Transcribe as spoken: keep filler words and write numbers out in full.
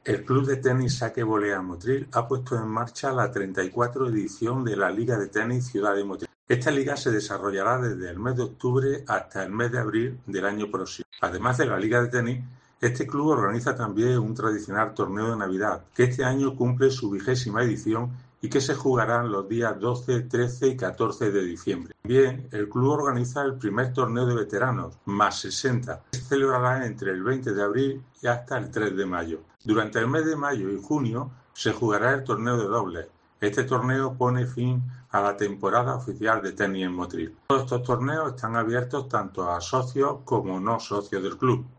El Club de Tenis Saque Volea Motril ha puesto en marcha la treinta y cuatro edición de la Liga de Tenis Ciudad de Motril. Esta liga se desarrollará desde el mes de octubre hasta el mes de abril del año próximo. Además de la Liga de Tenis, este club organiza también un tradicional torneo de Navidad, que este año cumple su vigésima edición y que se jugará los días doce, trece y catorce de diciembre. También el club organiza el primer torneo de veteranos, más sesenta, que se celebrará entre el veinte de abril y hasta el tres de mayo. Durante el mes de mayo y junio se jugará el torneo de dobles. Este torneo pone fin a la temporada oficial de tenis en Motril. Todos estos torneos están abiertos tanto a socios como no socios del club.